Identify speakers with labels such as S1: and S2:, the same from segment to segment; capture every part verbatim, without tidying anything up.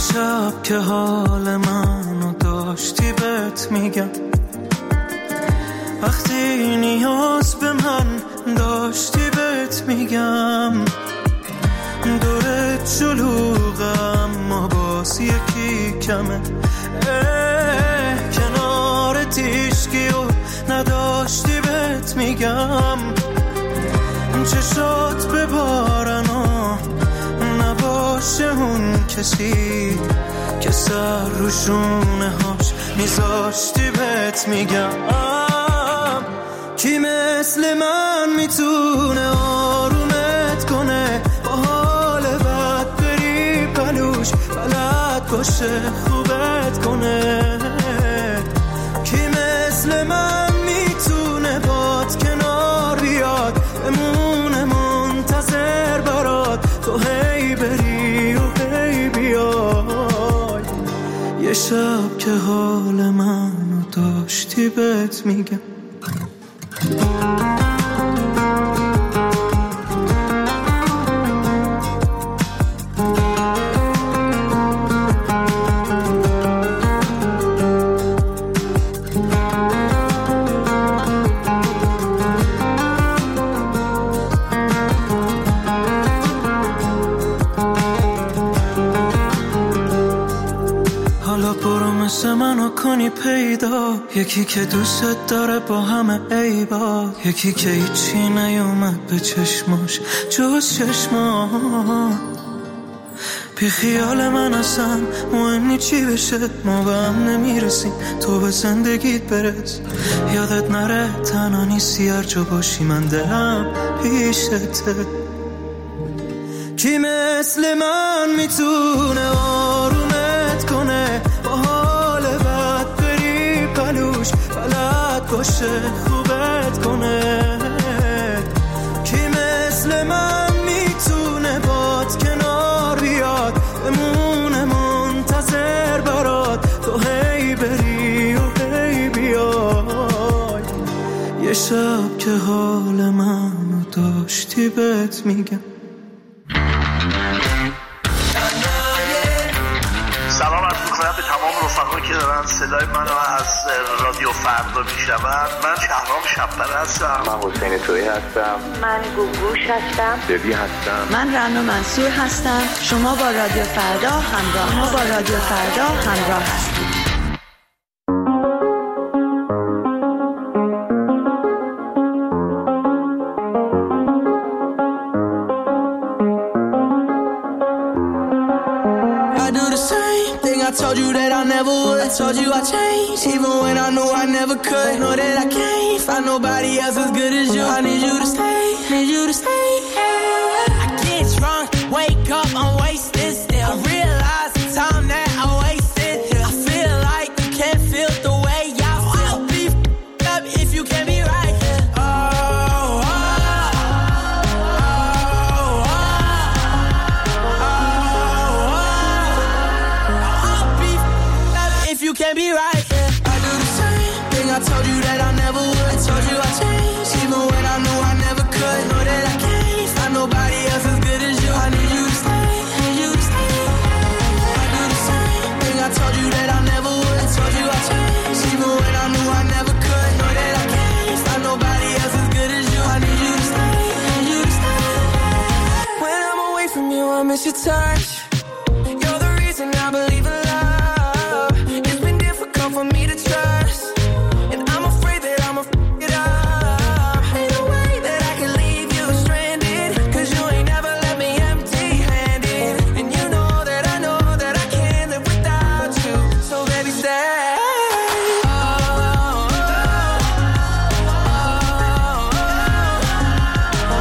S1: شب که حال منو داشتی بهت میگم، وقتی نیاز به من داشتی بهت میگم، دورت شلوغم ما باز یکی کمه، کنار تیشکی و نداشتی بهت میگم، چشات به بارنا نباشه اون کسی که سر رو شونه هاش میذاشتی بهت میگم، کی مثل من میتونه آرومت کنه، با حال بد بری پلوش بلد باشه خوبت کنه، کی مثل من میتونه باد کنار بیاد بمونه منتظر برات تو هی بری و هی بیای، یه شب که حال منو داشتی بهت میگم. منو کنی پیدا، یکی که دوست داره با همه عیبا، یکی که هیچی نیومد به چشماش جز چشما، بی خیال من اصلا مهم نی چی بشه، ما به هم نمیرسیم تو به زندگیت برس، یادت نره تنها نیستی هر جا باشی من دلم پیشته، کی مثل من میتونه آرومت کنه، با حال بد بری پلوش بلد باشه خوبت کنه، کی مثل من میتونه باد کنار بیاد بمونه منتظر برات تو هی بری و هی بیای، یه شب که حال منو داشتی بهت میگم.
S2: سلام عرض می‌کنم به تمام رفقایی که دارن صدای منو از رادیو فردا میشنون. من شهرام شب‌پره هستم.
S3: من حسین تویی هستم.
S4: من گوگوش هستم.
S3: ببی هستم.
S5: من رنا منصور هستم. شما با رادیو فردا همراه ما با رادیو فردا همراه هستید.
S6: I told you that I never would. I told you I changed, even when I knew I never could. Know that I can't find nobody else as good as you. I need you to stay, need you to stay. I get drunk, wake up, I'm wasted still. I realize the time that I wasted. I feel like you can't feel the way I feel. I'll be f***ed up if you can't be right here. Oh, oh, oh, oh, oh. You can't be right, yeah. I do the same thing I told you that I never would. I told you I changed, even when I knew I never could. Know that I can't find nobody else as good as you. I need you to stay, need you to stay. I do the same thing I told you that I never would. I told you I changed, even when I knew I never could. Know that I can't find nobody else as good as you. I need you to stay, need you to stay. When I'm away from you, I miss your touch. You're the reason I believe in love. For me to trust, and I'm afraid that I'ma f*** it up. Ain't no way that I can leave you stranded, cause you ain't never let me empty-handed. And you know that I know that I can't live without you. So baby stay. Oh, oh, oh, oh,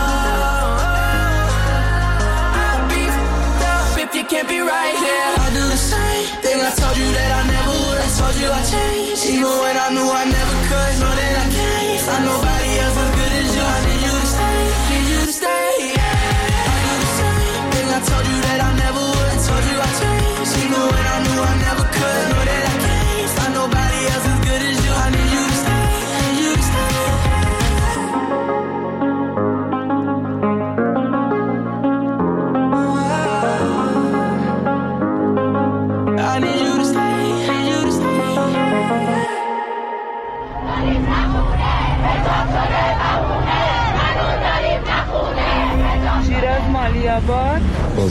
S6: oh. I'll be f***ed up if you can't be right here. I'll do the same thing I told you that I never would. I told you I changed, even when I knew I never could. Know that I can't find nobody else as good as you. I need you to stay, need you to stay. Yeah. I do the same thing I told you that I never would. I told you I changed, even when I knew I never could. Know that I can't find nobody else as good as you. I need you to stay, need you to stay.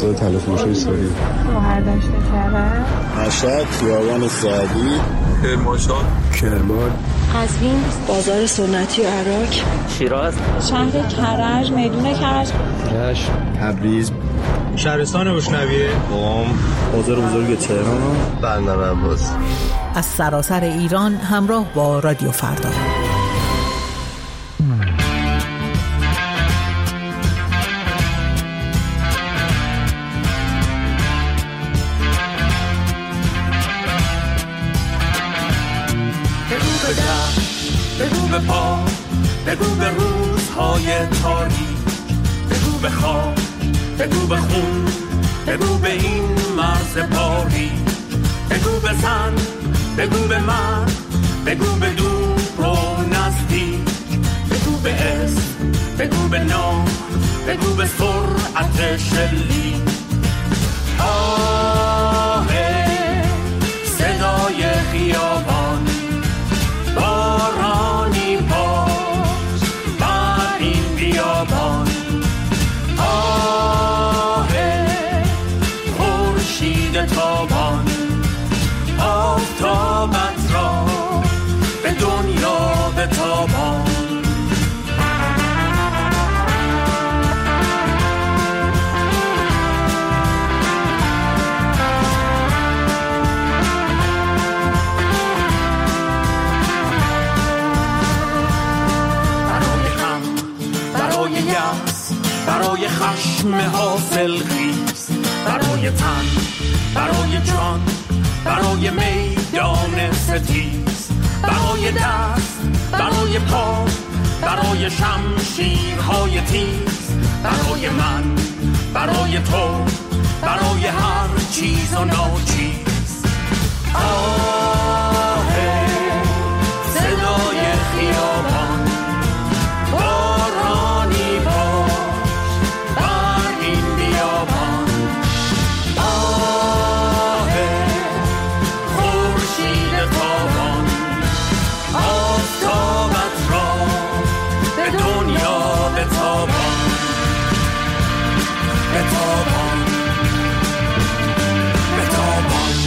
S7: آزاد تلفروشی سوری
S8: مهردشت کرد
S7: مشهد خیابان سعدی
S9: کرمانشاه
S7: کرمان
S5: قزوین بازار سنتی و عراق
S10: شیراز
S8: شهر کرج میدون کرج
S7: رشت تبریز
S11: شهرستان بوشنویه
S7: قم بازار بزرگ تهران
S12: بندر عباس.
S13: از سراسر ایران همراه با رادیو فردا.
S6: بگو به در، بگو به پا، بگو به روزهای تاریک، بگو به خواب، بگو به خون، بگو به این مرز باریک، بگو به زن، بگو به من، بگو به دور و نزدیک، بگو به اسم، بگو به نام، بگو به سرعت شلیک. آه صدای خیابان، بارانی باش بر این بیابان. آه خورشید تابان، آفتابت را به دنیا بتابان. برای خشم حاصل خیز، برای تن، برای جان، برای میدان ستیز، برای دست، برای پا، برای شمشیرهای تیز، برای من، برای تو، برای هر چیز و ناچیز. آه صدای خیابان، بارانی باش بر این بیابان. آه خورشید تابان، آفتابت را به دنیا بتابان، بتابان، بتابان.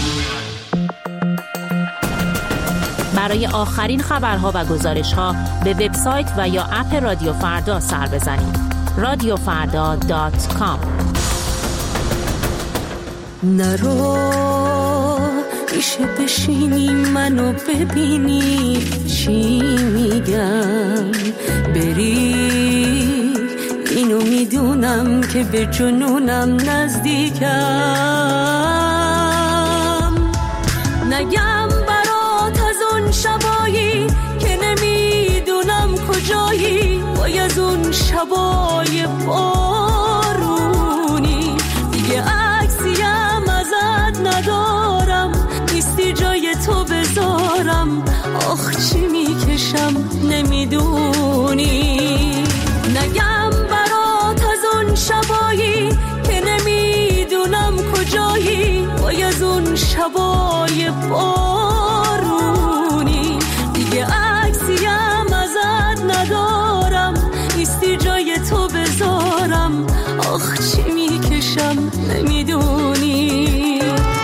S14: برای آخرین خبرها و گزارش‌ها به وبسایت و یا اپ رادیو فردا سر بزنید. رادیو فردا دات کام.
S15: نرو میشه بشینی منو ببینی چی میگم، بری اینو میدونم که به جنونم نزدیکم. نگم برات از اون شبایی که نمیدونم کجایی، وای از اون شبای بارونی دیگه عکسیم ازت ندارم، نیستی جای تو بذارم، آخ چی میکشم نمیدونی. نگم برات از اون شبایی که نمیدونم کجایی، وای از اون شبای بارونی دیگه عکسیم ازت ندارم، نیستی جای تو بذارم، آخ چی میکشم نمیدونی.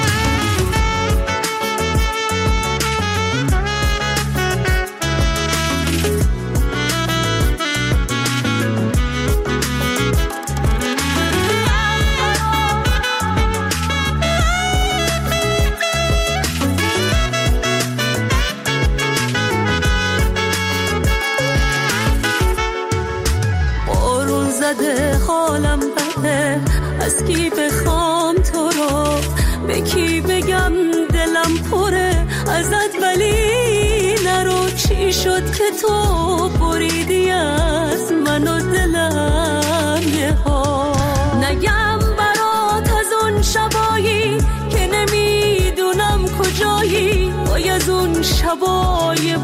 S15: حالم بده، از کی بخوام تو رو، به کی بگم دلم پره ازت، ولی نرو. چی شد که تو بریدی از من و دلم یه ها. نگم برات از اون شبایی که نمیدونم کجایی، وای از اون شبای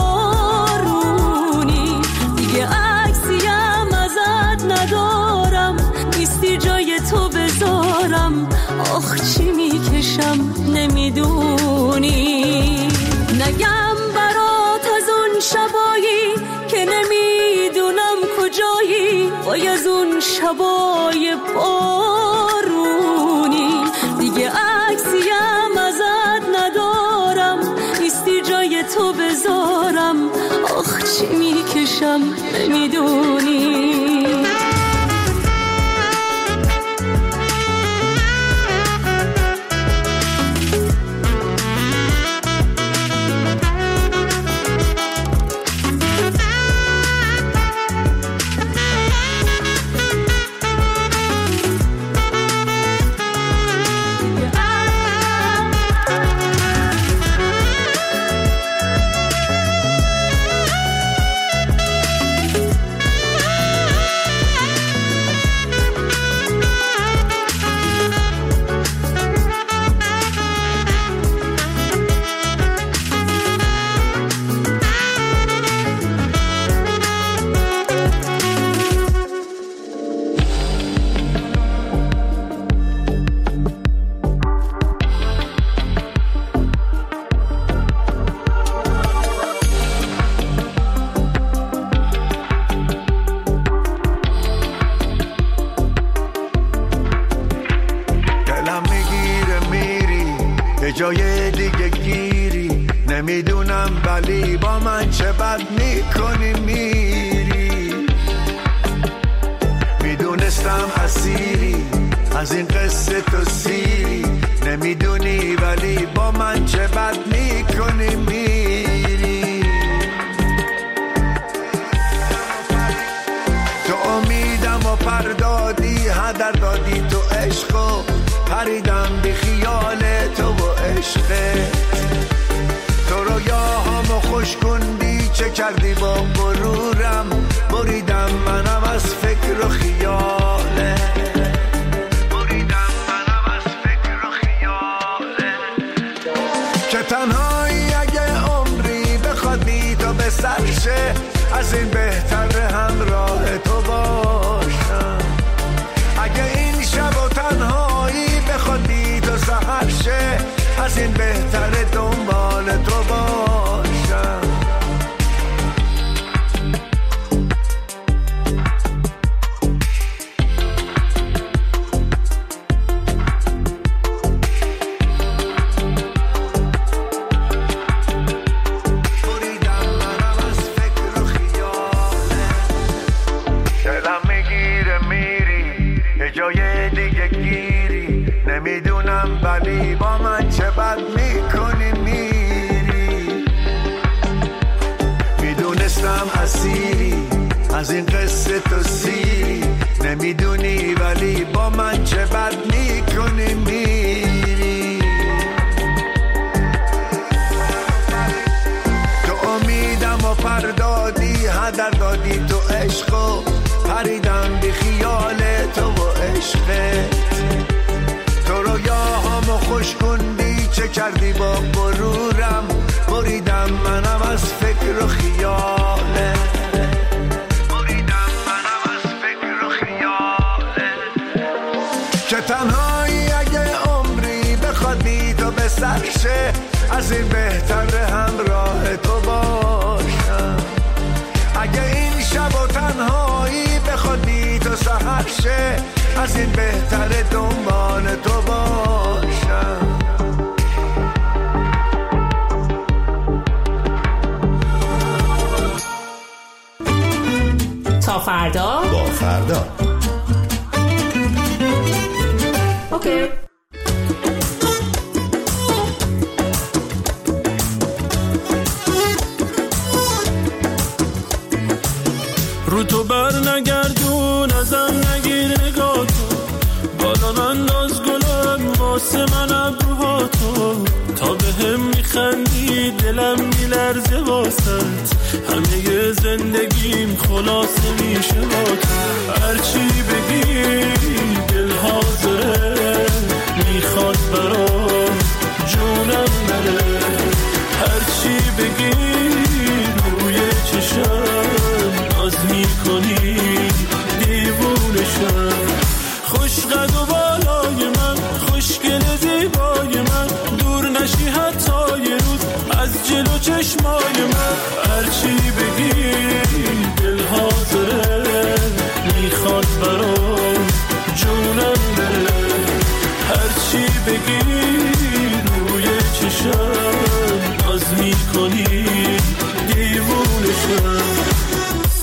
S15: بارونی دیگه عکسیم ازت ندارم، نیستی جای تو بذارم، آخ چی میکشم نمیدونی. نگم برات از اون شبایی که نمیدونم کجایی، وای از اون شبای بارونی باشم نمیدونی.
S9: جای دیگه گیری نمیدونم ولی با من چه بد میکنی میری. میدونستم اسیری از این قصه تو سیری نمیدونی ولی با من چه بد میکنی میری. تو امیدم و پردادی هدر دادی تو عشقو پریدم بی خیال تو و عشقت. تو رویاهامو خوش کندی چه کردی با غرورم بریدم منم از فکر و خیاله. بریدم منم از فکر و خیاله. که تنهایی اگه عمری بخواد بی تو به سرشه از این بهتر همراه تو باشم. اگه این شب و تنهایی بخواد بی تو سحر شه از این بهتر دنبال تو باشم. بریدم منم از فکر و خیاله. دلم میگیره میری یه جای دیگه گیری نمیدونم ولی با من چه بد میکنی میری. میدونستم اسیری از این قصه تو سیری نمیدونی ولی با من چه بد میکنی میری. تو امیدم و پردادی هدر دادی تو عشقو پریدم بی خیال تو و عشقت. تو رویاهامو خوش کندی چه کردی با غرورم بریدم منم از فکر و خیاله. بریدم منم از فکر و خیاله. که تنهایی اگه عمری بخواد بی تو به سرشه از این بهتر همراه تو باشم. اگه این شب و تنهایی بخواد بی تو سحر شه از این بهتر دنبال تو باشم.
S14: تا فردا
S10: با فردا
S14: اوکی.
S1: رو تو بر نگردون ازم نگیر نگاه تو بالا انداز گلم واسه من ابروهاتو تا به هم میخندی دلم میلرزه واسط همه زندگیم خلاصه میشه با تو. هرچی بگی دل حاضره میخواد برام جونم نره. هرچی بگی روی چشم ناز میکنی دیوونشم. خوش قد و بالای من خوشگل زیبای من دور نشی حتی یه روز از جلو چشمای من. هرچی بگی دل حاضره میخواد برام جونم بره. هرچی بگی روی چشم ناز میکنی دیوونشم.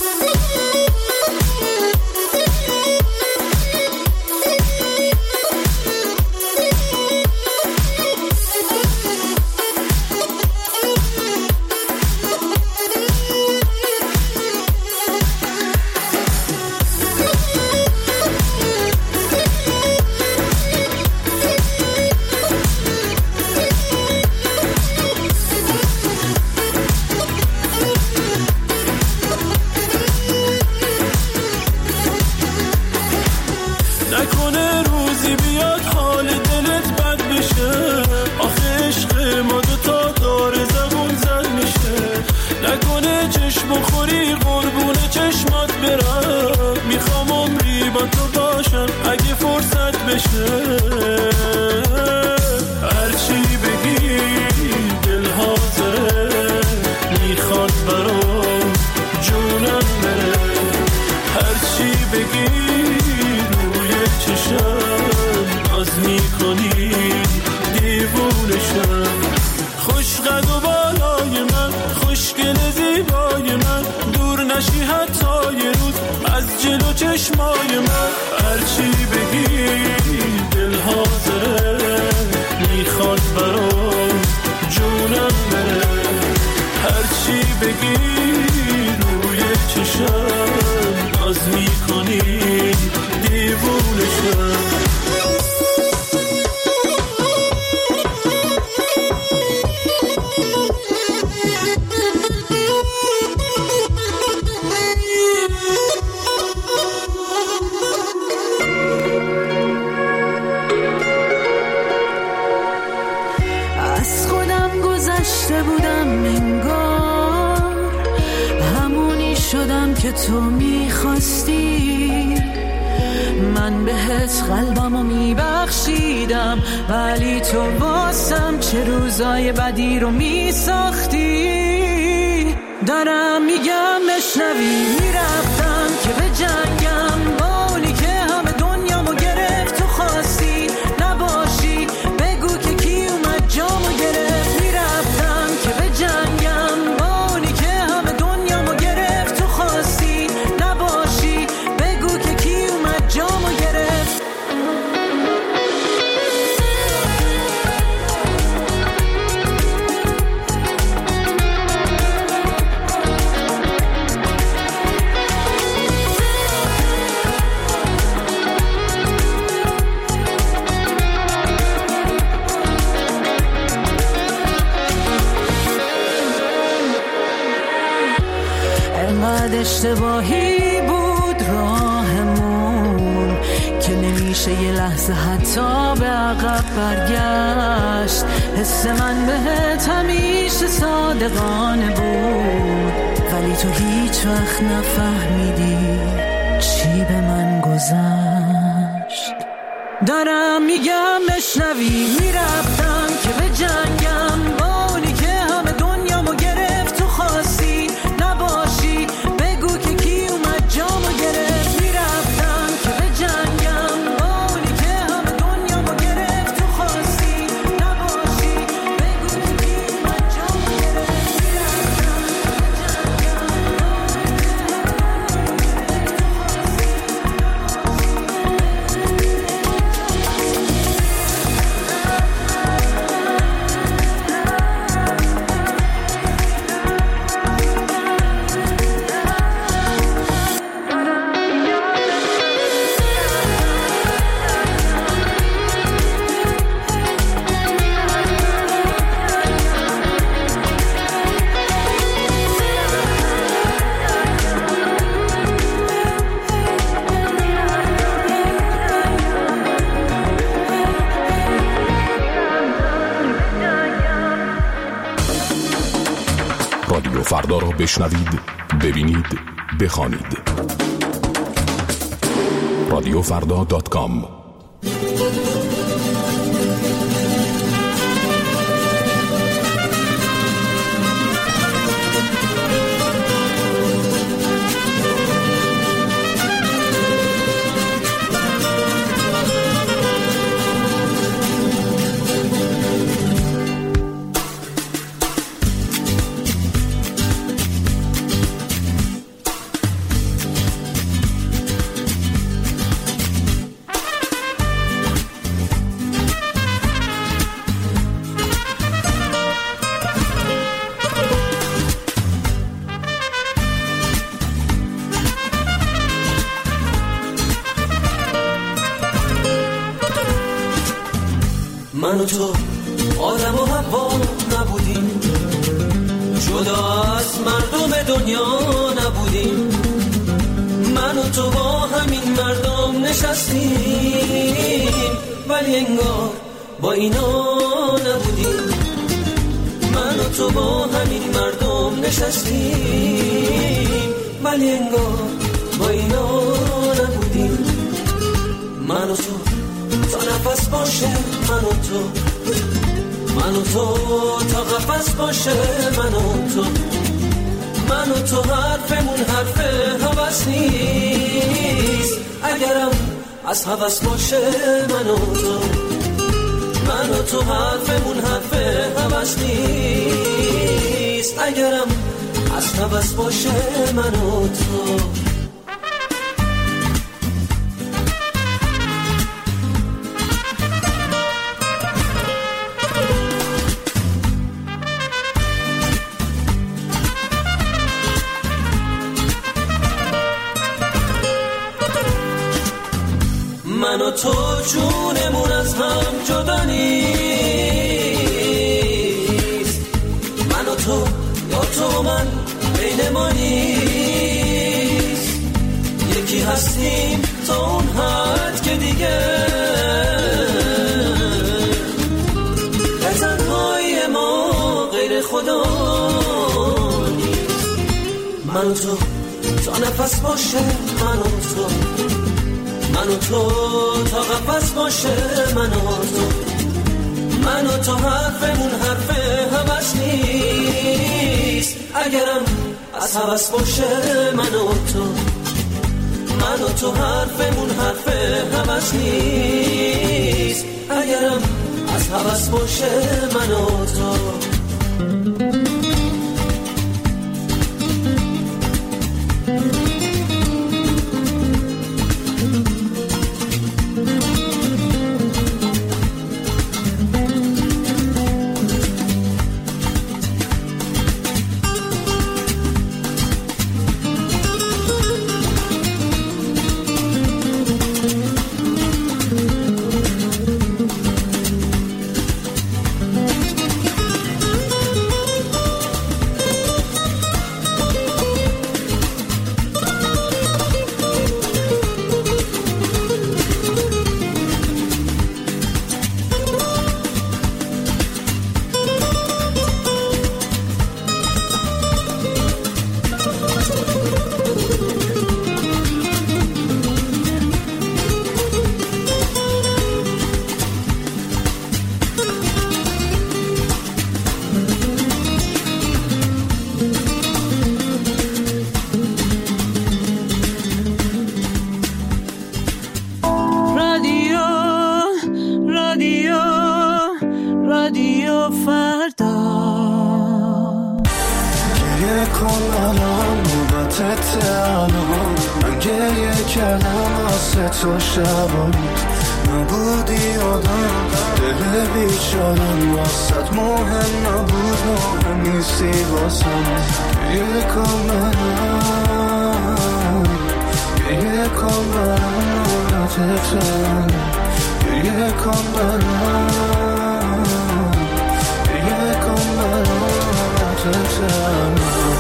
S15: رفته بودم انگار، همونی شدم که تو میخواستی. من بهت قلبمو میبخشیدم، ولی تو واسم چه روزای بدی رو میساختی. دارم میگم بشنوی، میرفتم که به جنگم با اونی که همه دنیامو گرفت. تو خواستی نباشی، بگو که کی اومد جامو گرفت. میرفتم که به جنگم با اونی که همه دنیامو گرفت. تو خواستی نباشی، بگو که کی اومد جامو گرفت. انقدر اشتباهی بود راهمون که نمیشه یه لحظه حتی به عقب برگشت. حس من بهت همیشه صادقانه بود، ولی تو هیچ وقت نفهمیدی چی به من گذشت. دارم میگم بشنوی، میرفتم که به جنگم با اونی که همه دنیامو گرفت. تو خواستی نباشی، بگو که کی اومد جامو گرفت. میرفتم که به جنگم با اونی که همه دنیامو گرفت. تو خواستی نباشی، بگو که کی اومد جامو گرفت.
S10: رادیو فردا را بشنوید، ببینید، بخوانید. رادیو فردا دات کام.
S12: من و تو آدم و حوا نبودیم، جدا از مردم دنیا نبودیم. من و تو با همین مردم نشستیم، ولی انگار با اینا نبودیم. من و تو با همین مردم نشستیم، ولی انگار با اینا نبودیم. من و تو تا نفس باشه، من و تو، من و تو تا قفس باشه، من و تو، من و تو حرفمون حرف هوس نیست. اگرم از هوس باشه، من و تو، من و تو حرفمون حرف هوس نیست. اگرم از هوس باشه، من و تو. من و تو جونمون از هم جدا نیست. من و تو یا تو من بین ما نیست. یکی هستیم تا اون حد که دیگه به تنهایی ما غیر خدا من و تو تا نفس باشه، من و تو من و تو تا قفس باشه، من و تو من و تو حرفمون حرف هوس نیست، اگرم از هوس باشه، من و تو من و تو حرفمون حرف هوس نیست، اگرم از هوس باشه، من و تو
S1: تو شبانی نبودی آدم، دل بیچارم واسد مهم نبود، مهم نیستی واسم، یه کام برم یه کام برم نبودتم، یه کام برم یه کام برم نبودتم.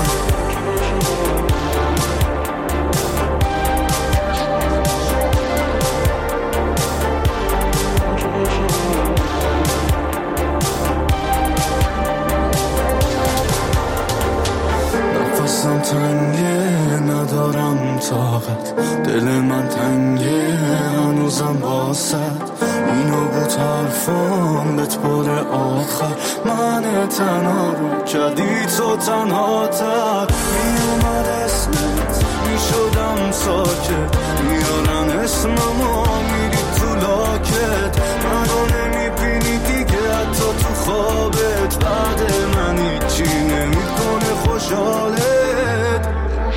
S1: نفسم تنگه ندارم طاقت، دل من تنگه هنوزم واسد، اینو بود حرفام بهت بار آخر، من تنها رو کردی تو تنها تر، میومد اسمت میشدم ساکت، میارن اسممو میری تو لاکت، منو نمیبینی دیگه حتی تو خوابت، بعد من هیچی نمیکنه خوشحالت،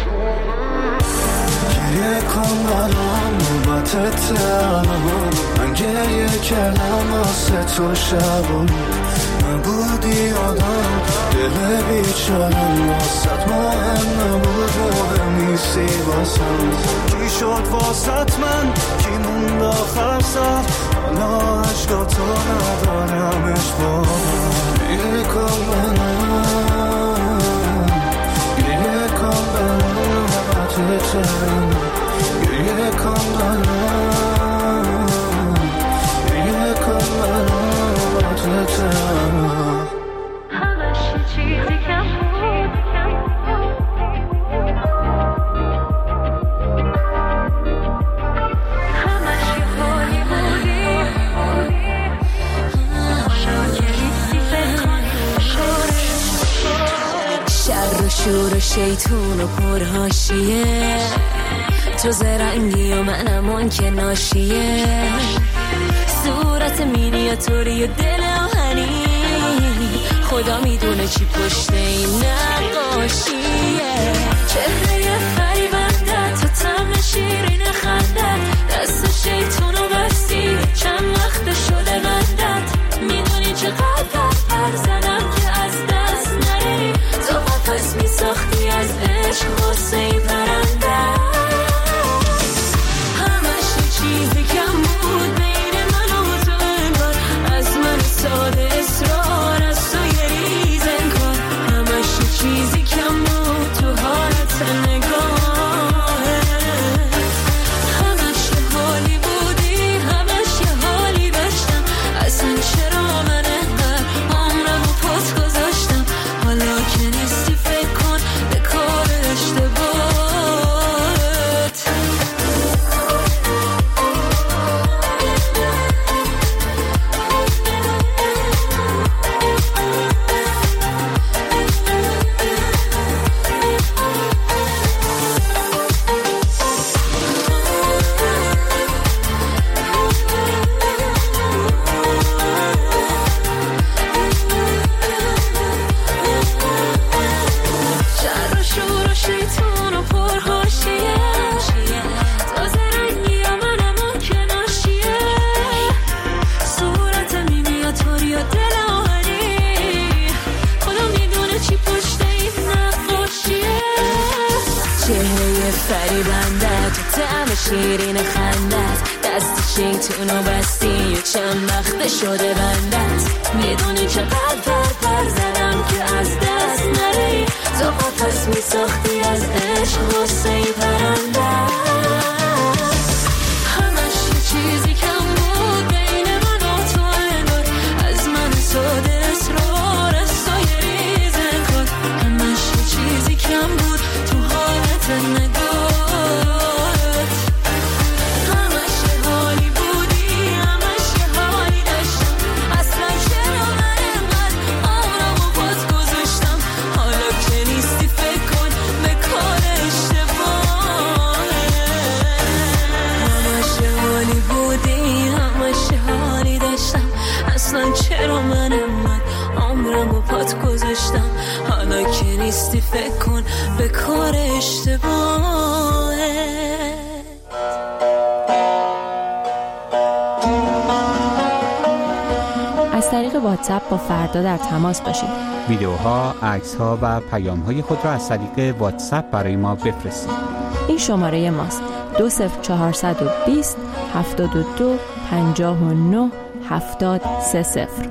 S1: گریه کن برام نوبت تنها، من گریه کردم واسه تو شبانی نبودی آدم، دل بیچارم واسد مهم نبود، مهم نیستی واسم، کی شد واسد من کی موند آخر سر، حالا عشقا تو ندارمش بابا، گریه کن برام گریه کن برام نبت تنها، گریه کن برام گریه کن برام نبت تنها.
S15: همش چیزی کم بود، همش یه حالی بودی، شاکریستی فکر شر و شور و شیطون و پرهاشیه، تو زرنگی و منم اون که ناشیه، صورت مینیاتوری و دل آهنی، خدا میدونه چی پشت این نقاشیه، چهره فریبنده تا طعم شیرین خندت، دست شیطونو بستی چند وقت شده بندت، میدونی چقدر بر زدم که از دست نری، تو قفس میساختی از عشق واسه این پرنده، همش چیزی کم بود بین من و تو، انگار از من ساده اصرار از تو یه ریز انگار، همش چیزی کم بود تو حالت نگاهه، همش یه حالی بودی، همش یه حالی داشتم، اصلا چرا من انقدر عمرم و پات گذاشتم، حالا که نیستی فکر کن به کار اشتباه شیرین خندت، دست شیطونو بستی و چند وقت شده بندت. میدونی چقدر پر پر زدم که از دست نری، تو قفس میساختی از عشق واسه پرندت. همش یه چیزی کم بود بین من و تو، انگار از من ساده اسرار از تو یه ریزه کن. همش یه چیزی کم بود تو حالت نگاه، چرا من انقدر عمرم و پات گذاشتم، حالا که نیستی فکر کن به کار اشتباهه.
S16: از طریق واتساپ با فردا در تماس باشید.
S17: ویدیوها، عکس‌ها و پیام‌های خود را از طریق واتساپ برای ما بفرستید.
S16: این شماره ماست: دو صفر چهارصد و بیست هفتاد و دو پنجاه و نه هفتاد سه صفر.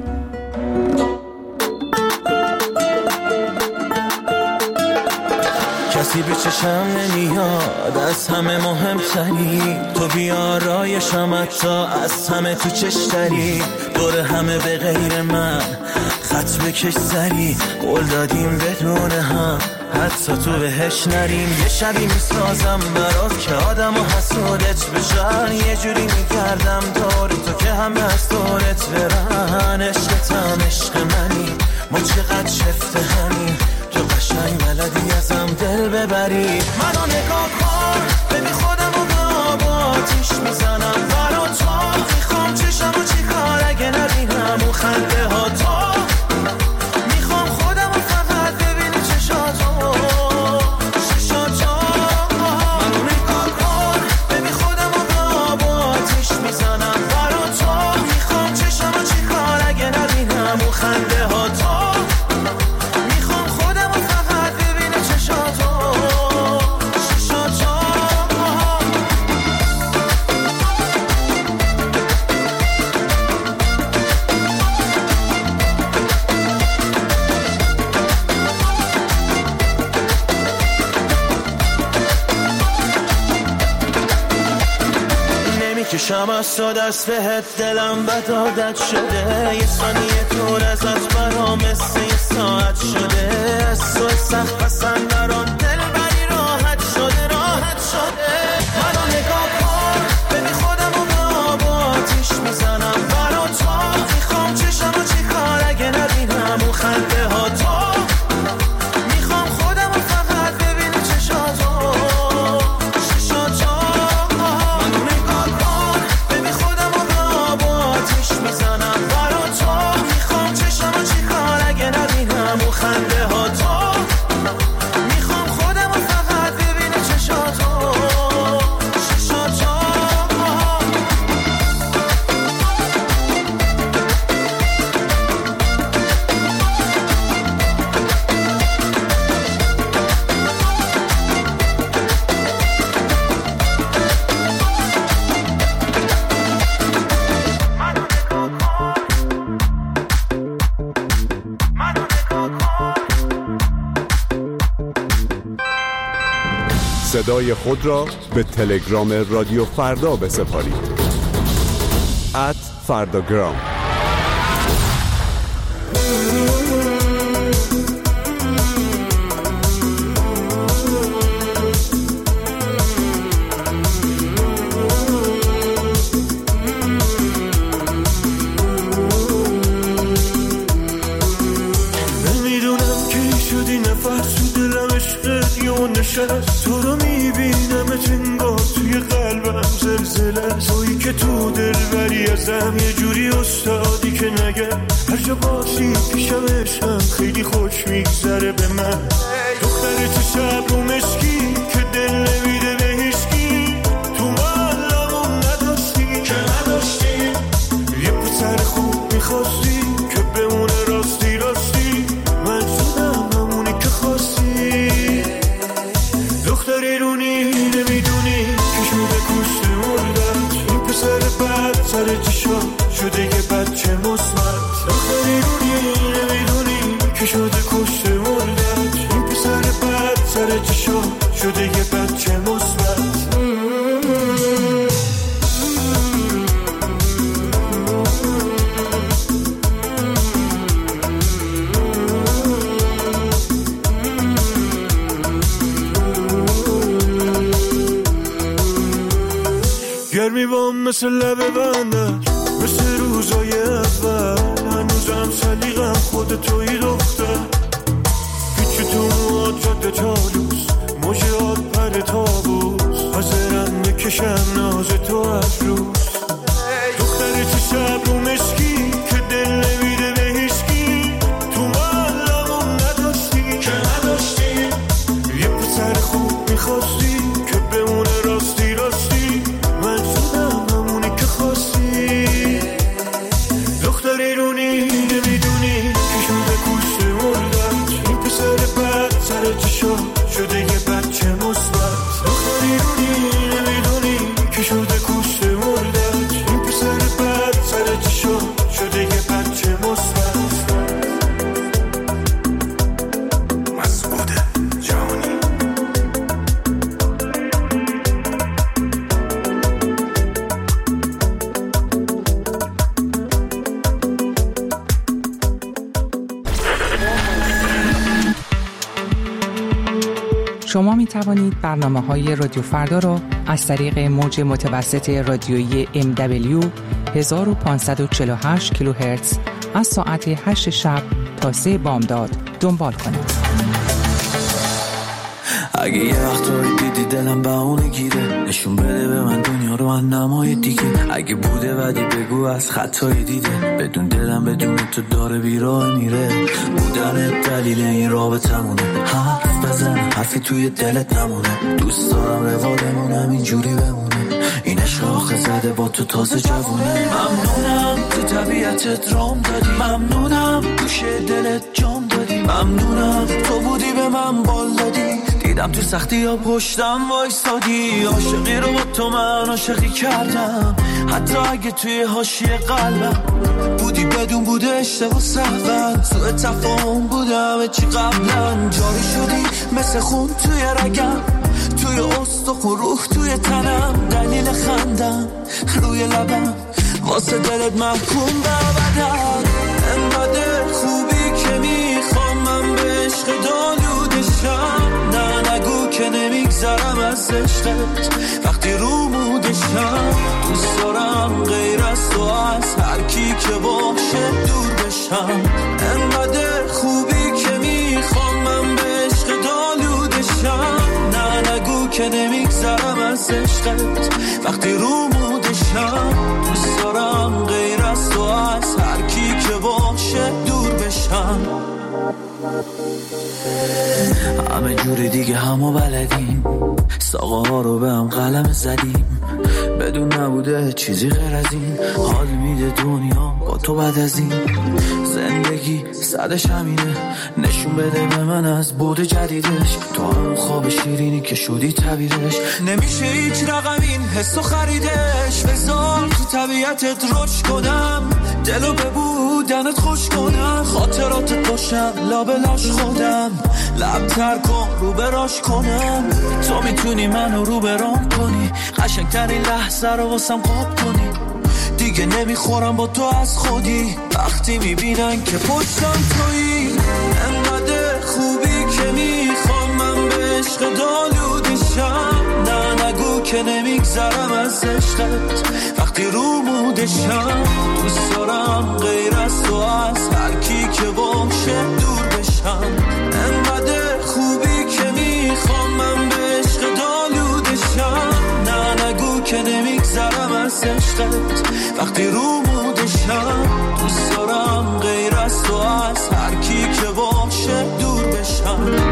S1: کسی به چشم نمیاد از همه مهمتری، تو بیارایشم حتی از همه تو چشتری. دور همه به غیر من خط بکش سری، قول دادیم بدون هم حتی تو بهش نریم. یه شبی میسازم برات که آدم و حسودت بشن، یه جوری میکردم دور تو که همه از دورت برن. عشقتم عشق منی، ما چقدر شفته همین، تو قشنگ بلدی ازم دل ببری. منو نگاه کن ببین خودم و به آباتیش میزنم برا تو، میخوام چشم و چی کار اگه نبینم اون خنده ها تو. میخوام خودم و فقط ببینی چشاتو چشاتو. منو نگاه کن ببین خودم و به آباتیش میزنم برا تو، میخوام چشم و چی کار اگه نبینم اون خنده ها تو. کشم از تو دست بهت، دلم بد عادت شده، یه ثانیه دور ازت برام مثل یه ساعت شده. از تو سخت پسند برام دل بری راحت شده راحت شده. منو نگاه کن ببین خودم و به آباتیش میزنم برا تو، میخوام چشم و چی کار اگه نبینم اون خنده ها تو. میخوام خودم و فقط ببینی چشاتو چشاتو. منو نگاه کن ببین خودم و به آباتیش میزنم برا تو، میخوام چشم و چی کار اگه نبینم اون خنده ها تو. میخوام خودم و فقط ببینی چشاتو چشاتو.
S10: صدای خود را به تلگرام رادیو فردا بسپارید. ات فرداگرام.
S1: نمیدونم کی شدی نفس تو دلم عشقت یه نشست، تو رو میبینم انگار توی قلبم زلزله. تویی که تو دل بری ازم یه جوری استادی که نگم، هر جا باشی پیشم عشقم خیلی خوش میگذره به من. دختر تو شب و مشکی که دل نمیده به هیچکی، تو محلمون نداشتی که نداشتی. یه پسر خوب میخواستی که بمونه راستی راستی، من شدم همونی که خواستی. دختری رونی نمیدونی که شده کش شده کشته مردد. این پسر بد سر چی شد شده یه بچه مثبت. گرمی بام مثل لب بندر، مثل روزای اول. هنوزم سلیقم خود توی دختر. پیچ تو مواد جاده چالوس، موجات پر تابوس. حاضرم میکشم ناز تو از روز. دختر چه شب و مسکی که دل نمیده به هیچکی. تو محلمون نداشتی که نداشتی. یه پسر خوب میخواستی که بمونه راستی راستی. من شدم همونی که خواستی. دختر ایرونی نمیدونی که شده کشته مردد. این پسر بد سر چی شد شده یه بچه مثبت. دختر ایرونی نمیدونی که شده کشته مردد. این پسر بد سر چی شد شده یه بچه مثبت. مسعود جانی.
S13: شما می توانید برنامه‌های رادیو فردا را از طریق موج متوسط رادیویی ام دبلیو هزار و پانصد و چهل و هشت کیلوهرتز از ساعت هشت شب تا سه بامداد دنبال کنید.
S12: اگه یه وقتایی دیدی دلم بهونه گیره، نشون بده به من دنیا رو من نمای دیگه. اگه بوده بدی بگو از خطای دیده، بدون دلم بدون تو داره بیراه میره. بودن دلیل این رابطمونه، حرف بزن حرفی توی دلت نمونه. دوست دارم روالمونم اینجوری بمونه، این عشق آخه زده با تو تازه جوونه. ممنونم تو طبیعتت رام دادی، ممنونم گوشه دلت جام دادی، ممنونم تو بودی به من بال دادی. دیدم تو سختی ها پشتم وایسادی، عاشقی رو با تو من عاشقی کردم. حتی اگه توی حاشیه قلبم بودی بدون بوده اشتباه سهون. سوء تفاهم بودم چی قبلا، جاری شدی مثل خون توی رگم، توی استخون روح توی تنم. دلیل خندم روی لبم واسه دلت محکوم به ابدم. انقدر خوبی که میخوام من به عشق دالودشم. نه نگو که نمیگذرم از عشقت وقتی رو مودشم. دوست دارم غیر از تو از هر کی که باشه دور بشم. انقدر خوبی که میخوام من به عشق دالودشم. نه نگو که نمیگذرم از عشقت وقتی رو مودشم. دوست دارم غیر از تو از هر کی که باشه دور بشم. همه جوری دیگه همو بلدیم، ساقه ها رو به هم قلم زدیم. بدون نبوده چیزی غیر از این، حال میده دنیا با تو بعد از این. زندگی صدش همینه، نشون بده به من از بود جدیدش. تو همون خواب شیرینی که شدی تعبیرش، نمیشه هیچ رقم این حسو خریدش. بذار تو طبیعتت رشد کنم، دلو به بودنت خوش کنم. خاطراتت باشم لابلاش خودم، لب تر کن رو براش کنم. تو میتونی منو رو برام کنی، قشنگترین لحظه رو واسم قاب کنی. دیگه نمیخورم با تو از خودی، وقتی میبینن که پشتم تویی. انقدر خوبی که میخوام من به عشق دالودشم. نه نگو که نمیگذرم از عشقت وقتی رو مودشم. دوست دارم غیر از تو از هر کی که باشه دور بشم. انقدر خوبی که میخوام من به عشق دالودشم. نه نگو که نمیگذرم از عشقت وقتی رو مودشم. دوست دارم غیر از تو از هر کی که باشه دور بشم.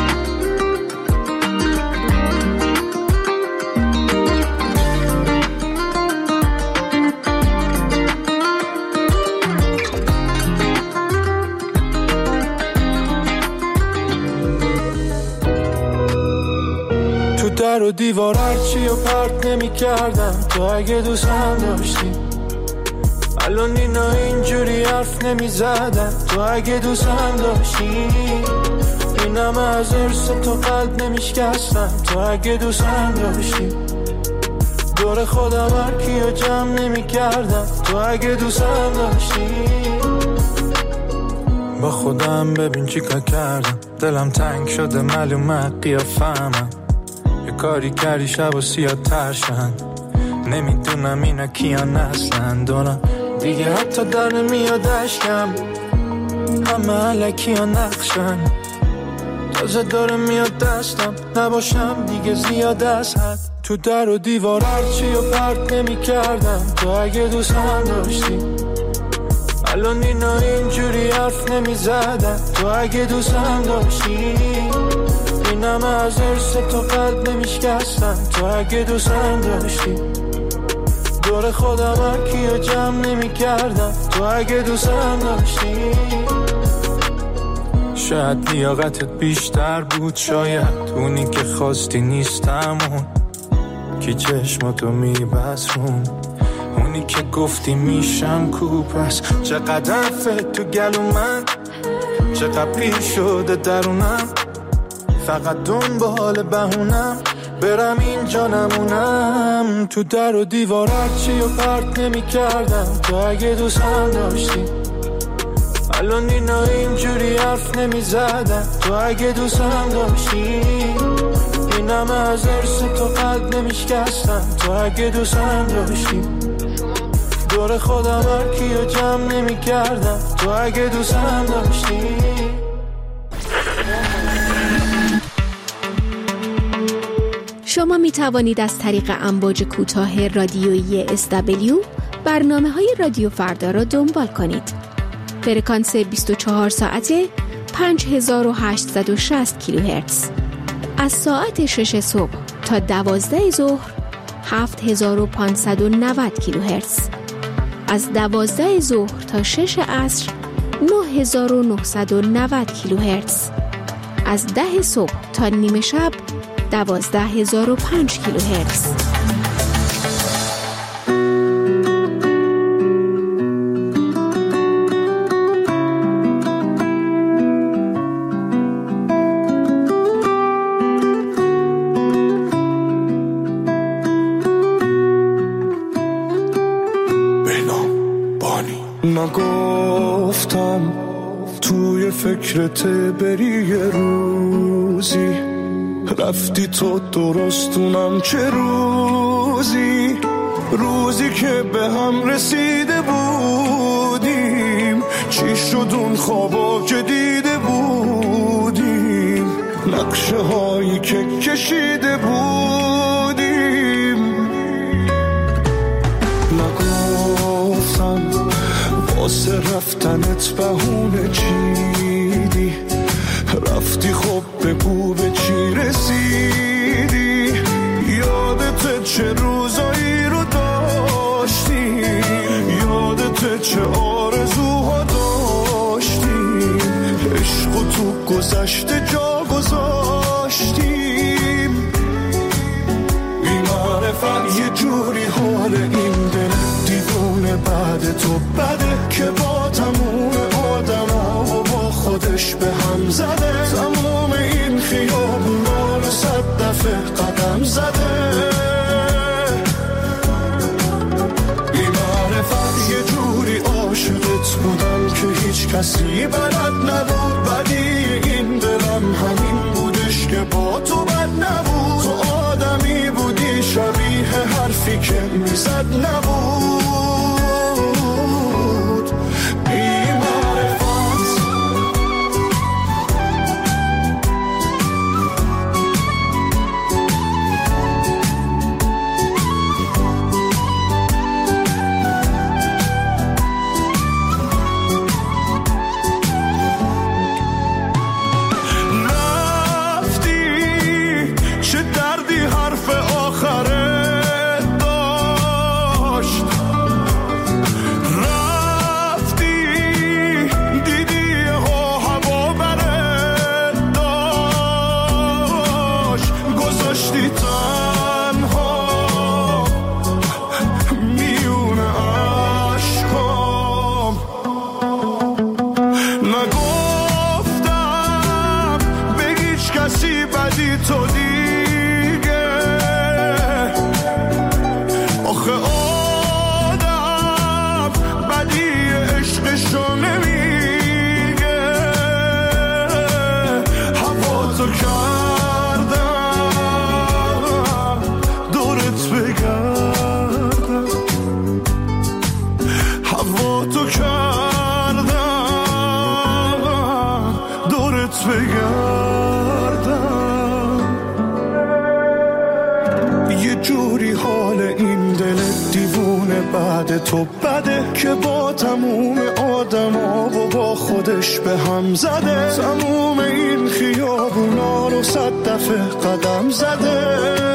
S1: در و دیوار هرچی و پرت نمی کردم. تو اگه دوستم داشتی الان اینا اینجوری حرف نمی زدن تو اگه دوستم داشتی، اینم از ارس تو قلب نمی شکستم تو اگه دوستم داشتی، دور خودم هر کیو جمع نمی کردم تو اگه دوستم داشتی. با خودم ببین چی کار کردم، دلم تنگ شده معلومه قیافه‌مم، یه کاری کردی شب و سیاه ترشن، نمیدونم اینا کیان اصلا دونم دیگه حتی در نمیاد اشکم، همه علکی ها نقشن، تازه داره میاد دستم نباشم دیگه زیاد از حد، تو در و دیوار هرچی و پرت نمی کردم تو اگه دوستم داشتی، الان اینا اینجوری حرف نمی زدن تو اگه دوستم داشتی، اینم از ارس تو قلب نمی شکستم تو اگه دوستم داشتی، دور خودم هر کیو جمع نمی کردم تو اگه دوستم داشتی. شاید لیاقتت بیشتر بود، شاید اونی که خواستی نیستم، اون کی چشماتو میبسون، اونی که گفتی میشم کو، پس چقدر فت تو گلو من، چقدر پیر شده درونم، فقط دنبال بهونم برم اینجا نمونم، تو در و دیوار هرچی و پرت نمی کردم تو اگه دوستم داشتی، الان اینا اینجوری حرف نمی زدن تو اگه دوستم داشتی، اینم از ارس تو قلب نمی شکستم تو اگه دوستم داشتی، دور خودم هر کیو جمع نمی کردم تو اگه دوستم داشتی.
S18: شما می توانید از طریق امواج کوتاه رادیویی اس دبلیو برنامه های رادیو فردا را دنبال کنید. فرکانس بیست و چهار ساعته پنج هزار و هشتصد و شصت کیلوهرتز، از ساعت شش صبح تا دوازده ظهر هفت هزار و پانصد و نود کیلوهرتز، از دوازده ظهر تا شش عصر نه هزار و نهصد و نود کیلوهرتز، از ده صبح تا نیمه شب دوازده هزار و پنج کیلوهرتز.
S1: نگفتم توی فکرت بری یه روزی، رفتی تو درستونم چه روزی، روزی که به هم رسیده بودیم، چی شد اون خوابا که دیده بودیم، نقشه هایی که کشیده بودیم. نگفتم واسه رفتنت بهونه چیدی، رفتی خب بگو به چی رسیدی، یادت چه روزایی رو داشتی، یادت چه آرزوها داشتیم، عشق تو گذشته جا گذاشتیم، بی‌معرفت یه جوری حال این دل دیوونه بعد تو بده که با تموم آدم ها و با خودش به هم زده، تموم این خیابونا رو صد دفعه قدم زده، بی‌معرفت یه جوری عاشقت بودم که هیچ کسی بلد نبود، بدی این دلم همین بودش که با تو بد نبود، تو آدمی بودی شبیه حرفی که میزد نبود. تو کردم دورت بگردم، هوا تو کردم دورت بگردم. یه جوری حال این دل دیوونه بعد تو بده که با تموم آدما و با خودش به هم زده، تموم این خیابونا رو صد دفعه قدم زده.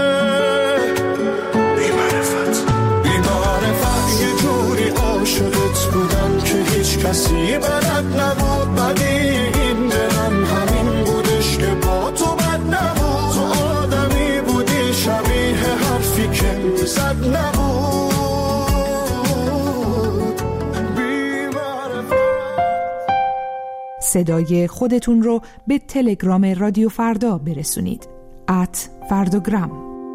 S1: بی‌معرفت بی‌معرفت یه جوری عاشقت بودم که هیچ کسی بلد نبود، ولی این دلم همین بودش که با تو بد نبود. تو آدمی بودی شبیه حرفی که زد نبود.
S13: صدای خودتون رو به تلگرام رادیو فردا برسونید. ات فرداگرام.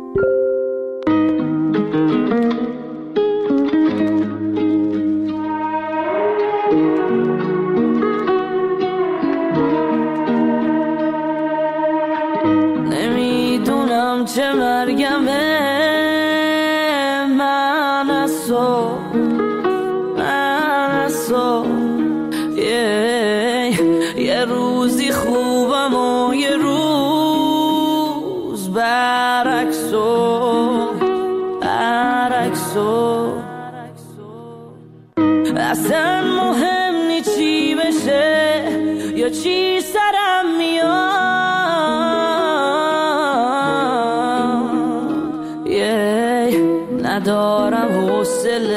S12: نمیدونم چه مرگمه، من از تو من از تو یه روزی خوبم و یه روز برعکسو برعکسو. اصلا مهم نی چی بشه یا چی سرم میاد، yeah. ندارم حوصله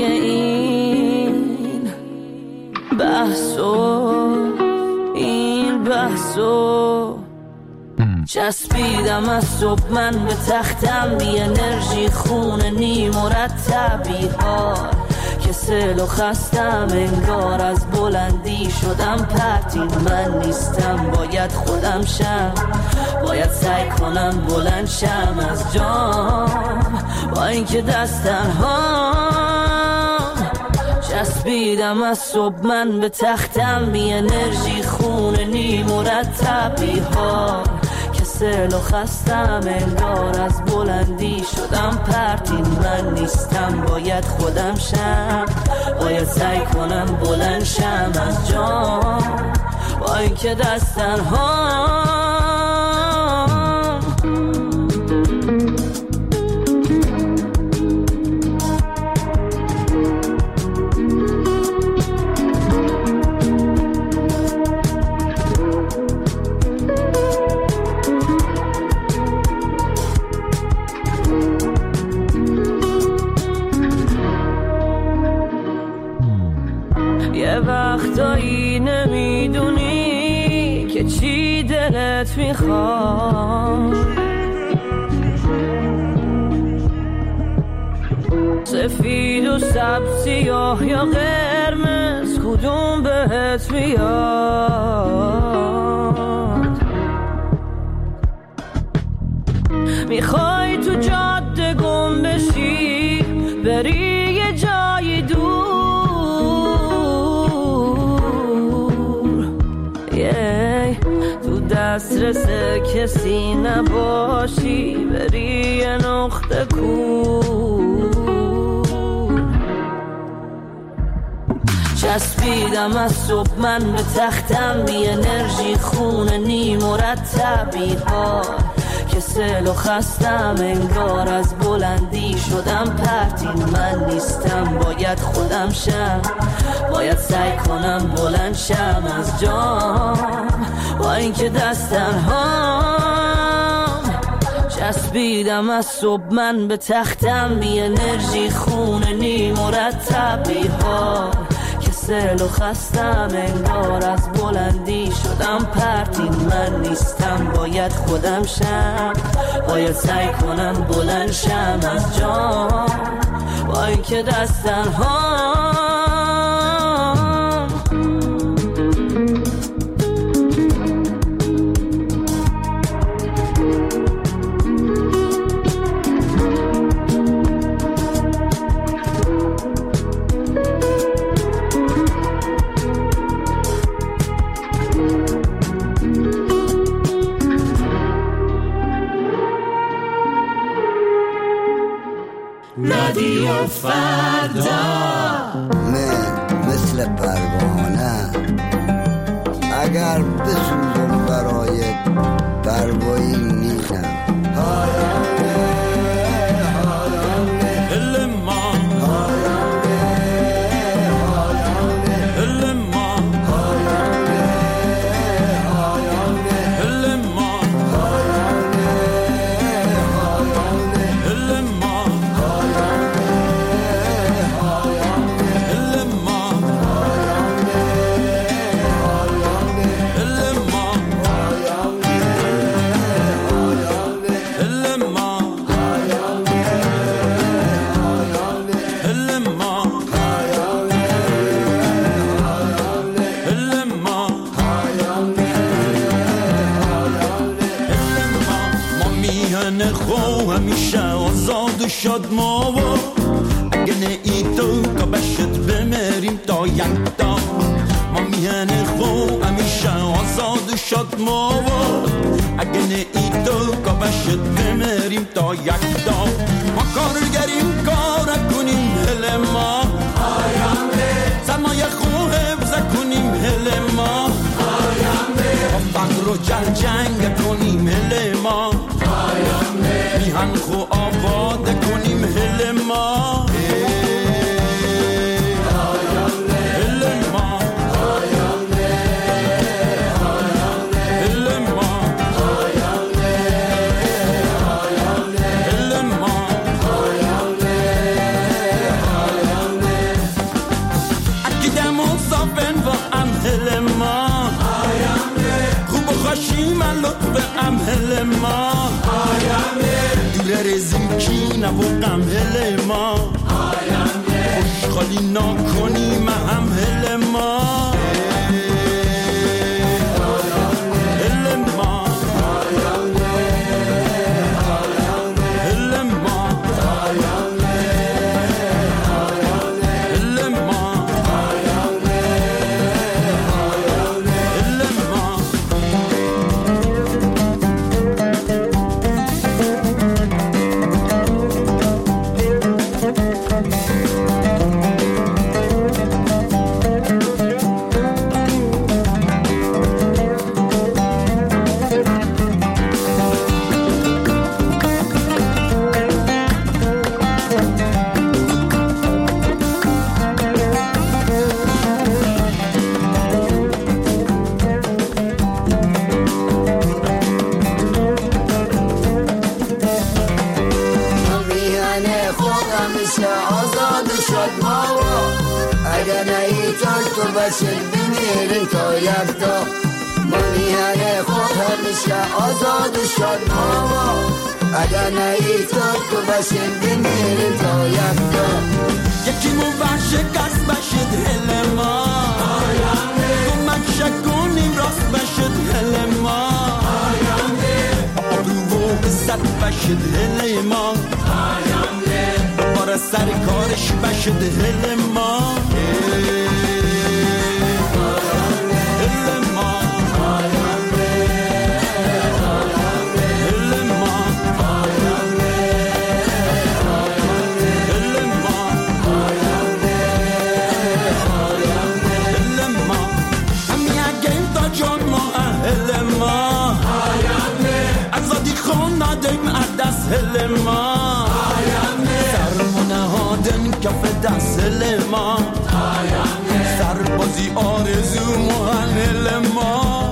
S12: این بحثو این بحثو. چسبیدم از صبح من به تختم، بی انرژی خونه نی مرتبی ها، کسل و خستم انگار از بلندی شدم پرتین. من نیستم باید خودم شم، باید سعی کنم بلند شم از جام، با اینکه دستن هام. چسبیدم از صبح من به تختم، بی انرژی خونه نی مرتبی ها، کسل و خستم انگار از بلندی شدم پرتین. من نیستم باید خودم شم، باید سعی کنم بلند شم از جام، با اینکه دستن هام. یه وقتایی نمیدونی که چی دلت میخواد، سفید و سبز سیاه یا قرمز کدوم بهت میاد. میخوای تو جاده گم بشی، بری یه جای دور، تو دسترس کسی نباشی، بری یه نقطه کور. چسبیدم از صبح من به تختم، بی انرژی خونه نی مرتبی ها، کسل و خستم انگار از بلندی شدم پرتین. من نیستم باید خودم شم، باید سعی کنم بلند شم از جام، با اینکه دستن هام. چسبیدم از صبح من به تختم، بی انرژی خونه نی مرتبی ها، کسل و خستم انگار از بلندی شدم پرتین. من نیستم باید خودم شم، باید سعی کنم بلند شم از جام، با اینکه دستن هام. رادیو فردا.
S19: من مثل پروانه اگر بسوزم برای پروایی نیستم.
S20: شد ما و اگه نه ای تو که بشت بمریم تا یک دا ما میهن خو همیشه آزاد شد ما و اگه نه ای تو که بشت بمریم تا یک دا ما کارگریم کار کنیم هل ما سرمایه خو حفظ کنیم هل ما با فقر و جنگ جنگ کنیم هل ما میهن خو آباد کنیم هل ما هل ما هل ما هل ما اکیدم و صافن و ام هل ما خوب و خوشی من لطف ام هل ما رزیم کی نبوقم هل ما خوشخالی نکنیم هم هل ما هل ما هل ما هل ما بشین بمیریم تا یک تا ما میهن خود همیشه آزاد شد ما اگر نهی تو بشین بمیریم تا یک تا یکی مو شکست بشید هل ما کمک شکنیم راست بشید هل ما آبرو و عزت بشید هل ما بار سر کارش بشید هل ما هل ما سرمونه هادن کف دست هل ما سربازی آرزو موهن هل ما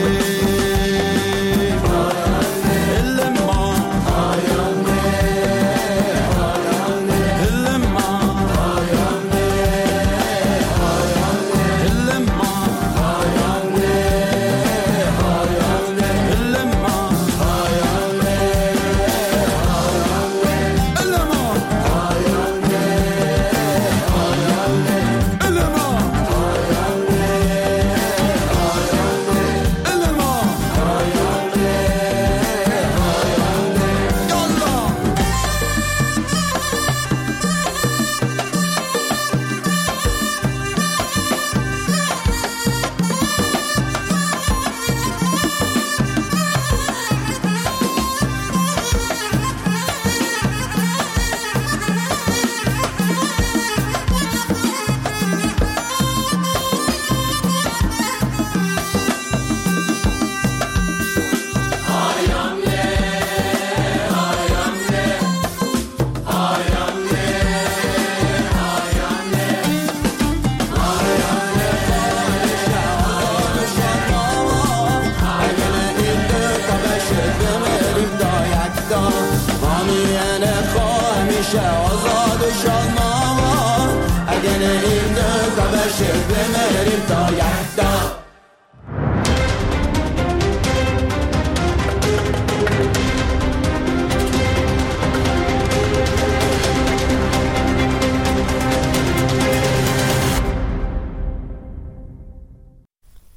S20: هل ما هل ما همیشه آزاد و شاد ما اگه نیم دو تا بشه بمیریم تا یک